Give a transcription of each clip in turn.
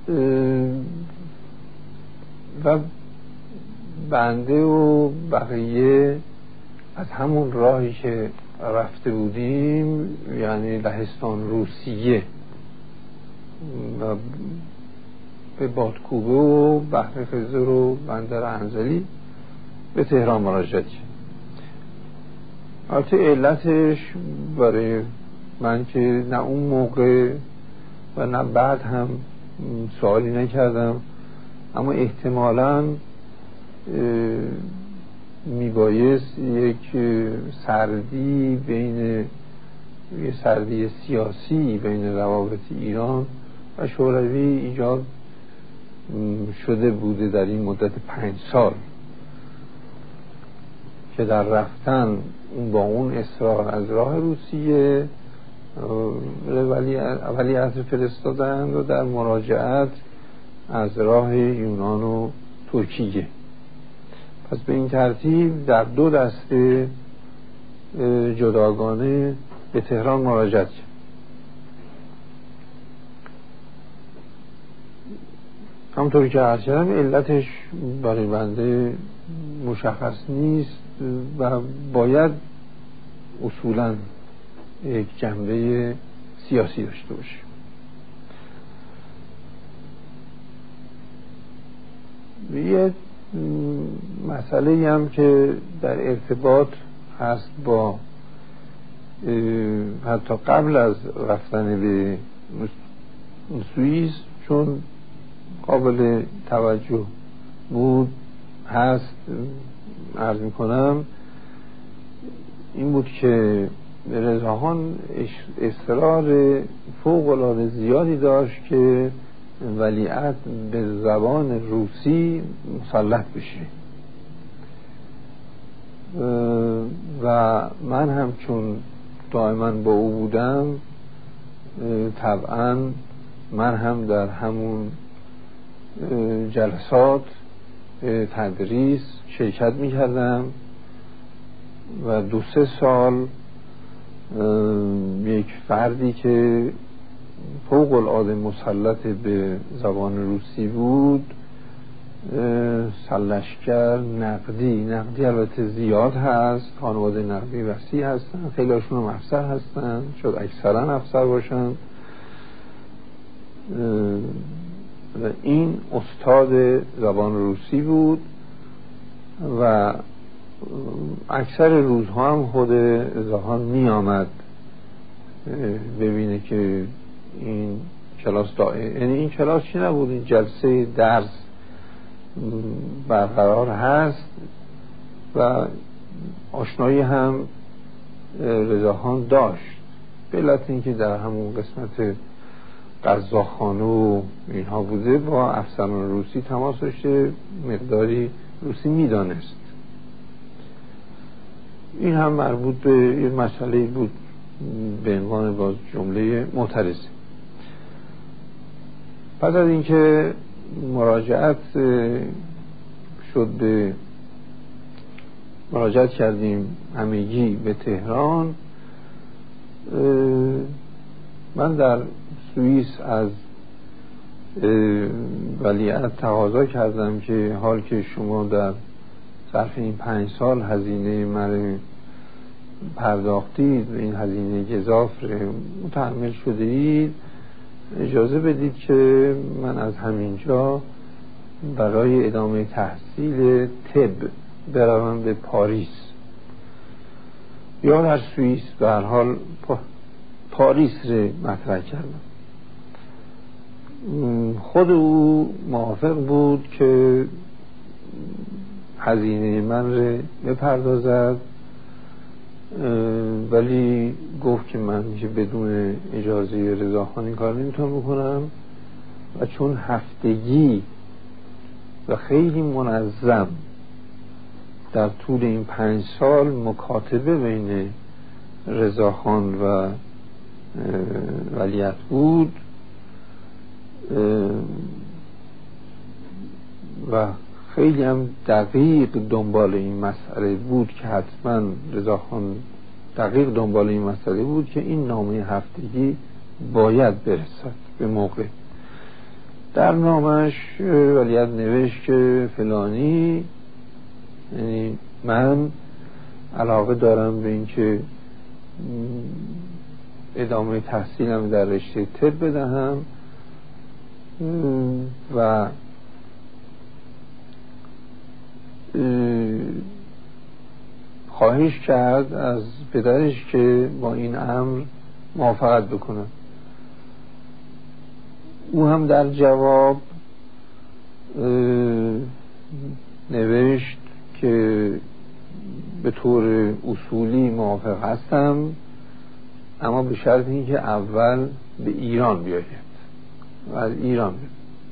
و بنده و بقیه از همون راهی که رفته بودیم، یعنی لهستان روسیه و به بادکوبه و بحر خزر و بندر انزلی به تهران مراجعه کرد. البته علتش برای من که نه اون موقع و نه بعد هم سوالی نکردم، اما احتمالاً میبایست یک سردی یه سردی سیاسی بین روابط ایران و شوروی ایجاد شده بوده در این مدت 5 سال که در رفتن با اون اصرار از راه روسیه ولی عصر فرستادند و در مراجعت از راه یونان و ترکیه. پس به این ترتیب در 2 دسته جداگانه به تهران مراجعت کرد. همونطوری که عرض کردم علتش برای بنده مشخص نیست و باید اصولاً یک جنبه سیاسی داشته باشه. یه مسئله هم که در ارتباط هست با حتی قبل از رفتن به سوئیس، چون قابل توجه بود هست، عرض میکنم این بود که رضاخان اصرار فوق العاده زیادی داشت که ولیعهد به زبان روسی مسلط بشه و من هم چون دائما با او بودم طبعا من هم در همون جلسات تدریس شرکت می کردم و 2-3 سال یک فردی که فوق العاده مسلط به زبان روسی بود، سرلشکر نقدی البته زیاد هست، خانواده نقدی وسیع هستن، خیلی هاشون هم افسر هستن، شاید اکثرا افسر باشن، و این استاد زبان روسی بود و اکثر روزها هم خود رضاخان می آمد ببینه که این کلاس یعنی این کلاس چی نبود، این جلسه درس برقرار هست و آشنایی هم رضاخان داشت، به علت اینکه در همون قسمت قزاقخانه و اینها بوده، با افسران روسی تماس داشته، مقداری روسی میدانست. این هم مربوط به یه مسئله بود به عنوان باز جمله معترضه. پس از اینکه مراجعت کردیم همگی به تهران، من در سوئیس از ولیعهد تقاضا کردم که حال که شما در ظرف این 5 سال هزینه من پرداختید و این هزینه گزاف متحمل شده اید، اجازه بدید که من از همینجا برای ادامه تحصیل طب بروم به پاریس یا در سوئیس. به هر حال پاریس رو مطرح کردم. خود او موافق بود که هزینه من رو بپردازد، ولی گفت که من که بدون اجازه رضاخان این کار نمیتونم بکنم و چون هفتگی و خیلی منظم در طول این 5 سال مکاتبه بین رضاخان و ولیعهد بود و خیلی هم دقیق دنبال این مسئله بود که حتما رضاخان دقیق دنبال این مسئله بود که این نامه هفتگی باید برسد به موقع. در نامش ولیعهد نوشت که فلانی، یعنی من علاقه دارم به اینکه ادامه تحصیلم در رشته طب بدهم و خواهش کرد از پدرش که با این امر موافقت بکنه. او هم در جواب نوشت که به طور اصولی موافق هستم، اما به شرط اینکه اول به ایران بیاید و از ایران بیاید.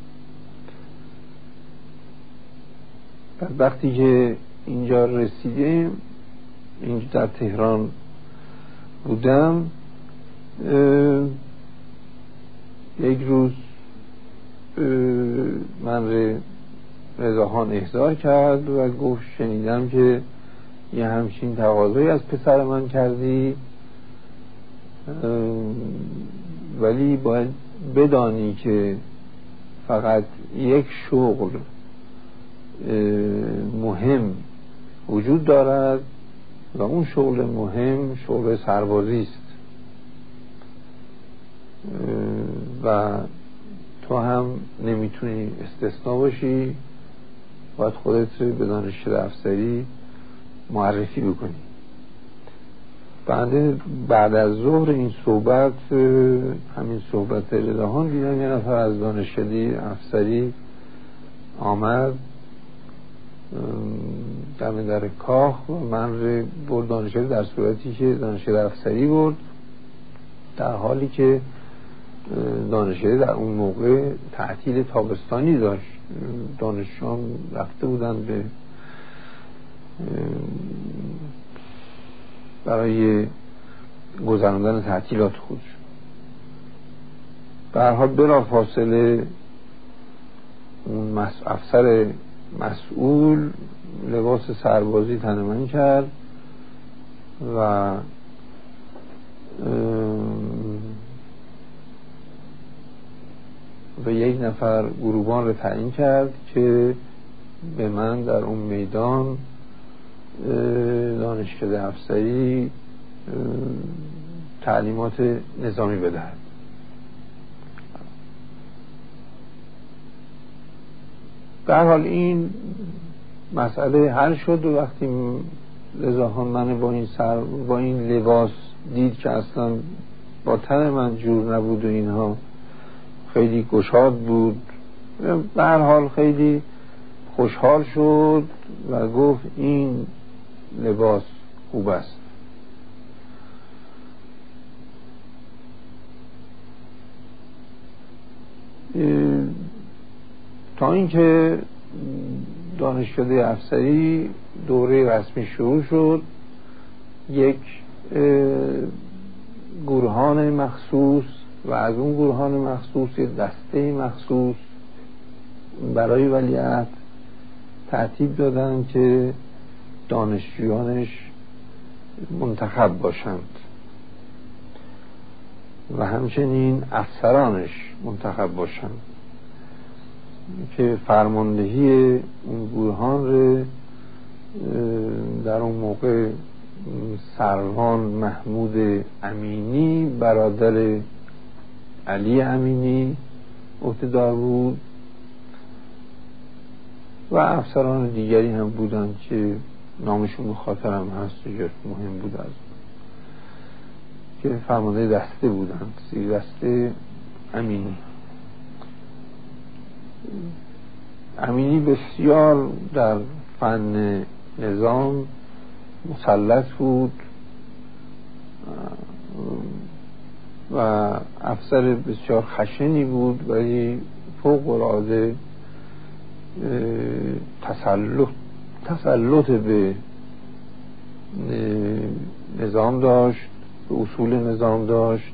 وقتی که اینجا رسیدیم، اینجا در تهران بودم، یک روز من رضاخان احضار کرد و گفت شنیدم که یه همچین تقاضایی از پسر من کردی، ولی باید بدانی که فقط یک شغل مهم وجود دارد و اون شغل مهم شغل سربازی است و تو هم نمیتونی استثناء باشی، باید خودت رو به دانشکده افسری معرفی بکنی. بعد از ظهر این صحبت، همین صحبت رضاخان، دیدم یه نفر از دانشکده افسری آمد دم در کاخ و من رو برد دانشکده، در صورتی که دانشکده افسری برد، در حالی که دانشکده در اون موقع تعطیل تابستانی داشت. دانشجویان رفته بودن به برای گذراندن تعطیلات خودشون. به هر حال بلافاصله اون افسر مسئول لباس سربازی تن من کرد و یک نفر گروبان رو تعیین کرد که به من در اون میدان دانشکده افسری تعلیمات نظامی بدهد. به هر حال این مسئله حل شد و وقتی رضاخان من با این لباس دید که اصلا با تن من جور نبود و اینها، خیلی گشاد بود، به هر حال خیلی خوشحال شد و گفت این لباس خوب است. تا اینکه دانشکده افسری دوره رسمی شروع شد، یک گروهان مخصوص و از اون گروهان مخصوص یک دسته مخصوص برای ولیعهد ترتیب دادن که دانشجویانش منتخب باشند و همچنین افسرانش منتخب باشند که فرماندهی اون گروهان رو در اون موقع سروان محمود امینی برادر علی امینی عهده‌دار بود و افسران دیگری هم بودند که نامشون خاطرم هست یا مهم بود، از که فرمانده دسته بودند، زیر دسته امینی. امینی بسیار در فن نظام مسلط بود و افسر بسیار خشنی بود، ولی فوق العاده تسلط به نظام داشت، به اصول نظام داشت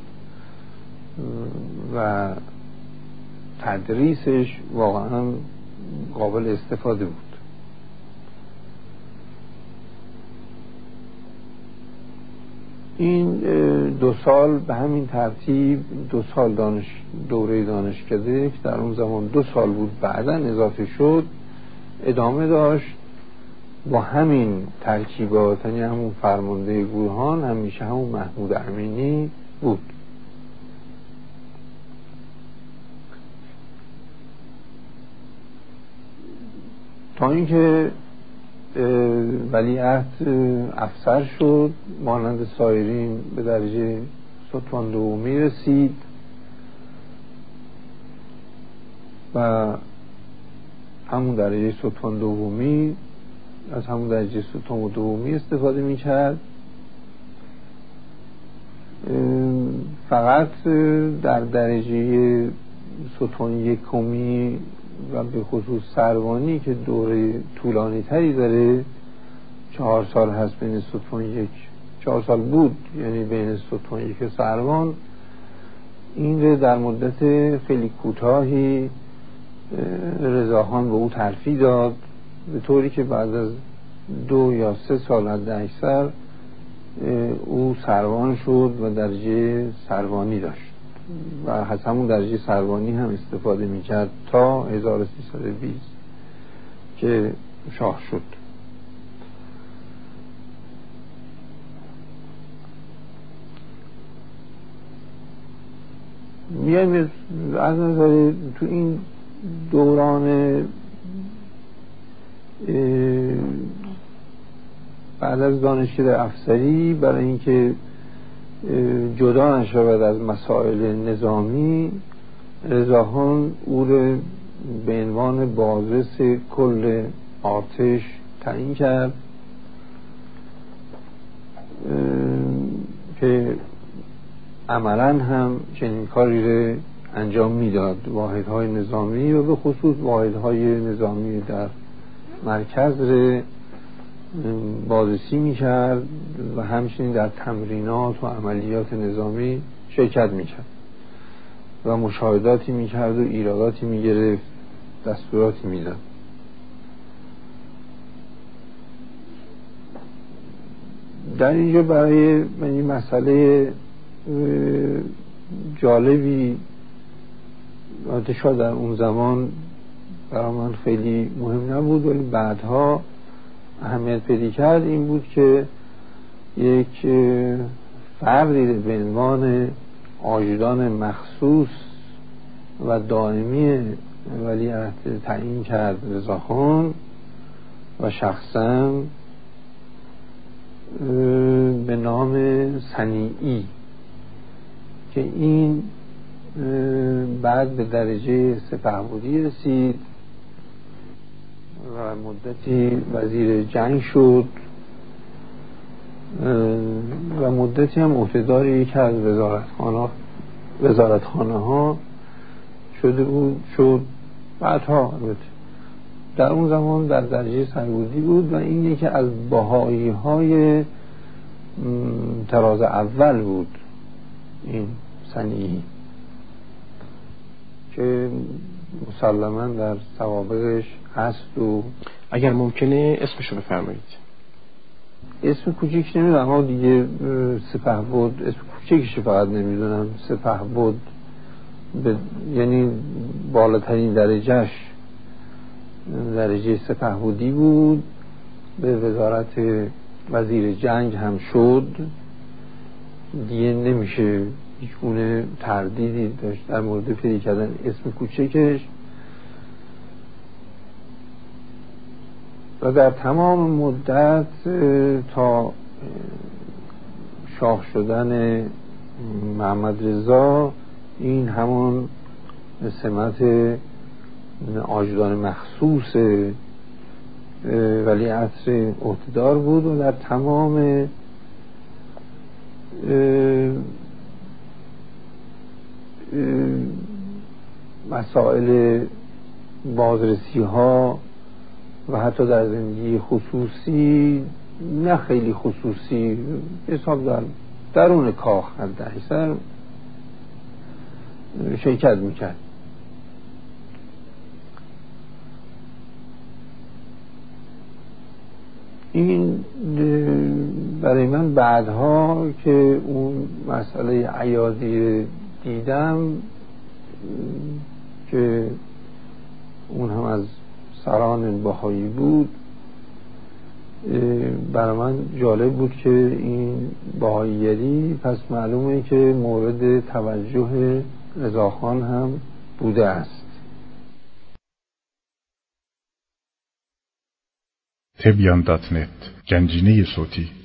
و تدریسش واقعا قابل استفاده بود. این 2 سال به همین ترتیب 2 سال دوره دانشکده که در اون زمان 2 سال بود بعداً اضافه شد ادامه داشت با همین ترکیبات، یعنی همون فرمانده گروهان همیشه همون محمود امینی بود. تا اینکه ولیعهد افسر شد، مانند سایرین به درجه ستوان دومی رسید و همون درجه ستوان دومی از همون درجه ستوان دومی استفاده می کرد. فقط در درجه ستوان یکمی و به خصوص سروانی که دوره طولانی تری داره، 4 سال هست بین ستوان یک، 4 سال بود یعنی بین ستوان یک سروان، این رو در مدت خیلی کوتاهی رضاخان به او ترفیع داد، به طوری که بعد از 2 یا 3 سال حد اکثر او سروان شد و درجه سروانی داشت و از همون درجه سروانی هم استفاده میکرد تا 1320 که شاه شد. میایم از نظر تو این دوران بعد از دانشکده افسری، برای اینکه جدا نشود از مسائل نظامی، رضاخان او رو به عنوان بازرس کل ارتش تعیین کرد که عملاً هم چنین کاری رو انجام میداد. واحدهای نظامی و به خصوص واحدهای نظامی در مرکز رو بازرسی میکرد و همچنین در تمرینات و عملیات نظامی شرکت میکرد و مشاهداتی میکرد و ایراداتی میگرفت، دستوراتی میداد. در اینجا برای من مسئله جالبی شاید در اون زمان برای من خیلی مهم نبود ولی بعدها اهمیت پیدا کرد، این بود که یک فردی به عنوان آژدان مخصوص و دائمی ولیعهد تعیین کرد رضاخان و شخصا به نام صنیعی که این بعد به درجه سپهبدی رسید و مدتی وزیر جنگ شد و مدتی هم عهدهدار یکی از وزارتخانه ها شد بعدها. در اون زمان در درجه سربودی بود و این یکی از بهایی های طراز اول بود، این صنیعی که مسلماً در سوابقش هست. و اگر ممکنه اسمشو بفرمایید. اسم کوچیک نمیدونم، اما دیگه سپهبد اسم کوچیکش فقط نمیدونم. سپهبد یعنی بالاترین درجهش درجه سپهبدی بود، به وزارت وزیر جنگ هم شد، دیگه نمیشه هیچ گونه تردیدی داشت در مورد پیدا کردن اسم کوچکش. و در تمام مدت تا شاه شدن محمد رضا این همون سمت آژدان مخصوص ولیعصر عهدهدار بود و در تمام مسائل بازرسی ها و حتی در زندگی خصوصی، نه خیلی خصوصی، حساب در درون کاخ حد اکثر شرکت میکرد. این برای من بعدها که اون مسئله عیاضی دیدم که اون هم از سران بهایی بود، برای من جالب بود که این بهاییگری پس معلومه که مورد توجه رضاخان هم بوده است. تبیان.net گنجینه صوتی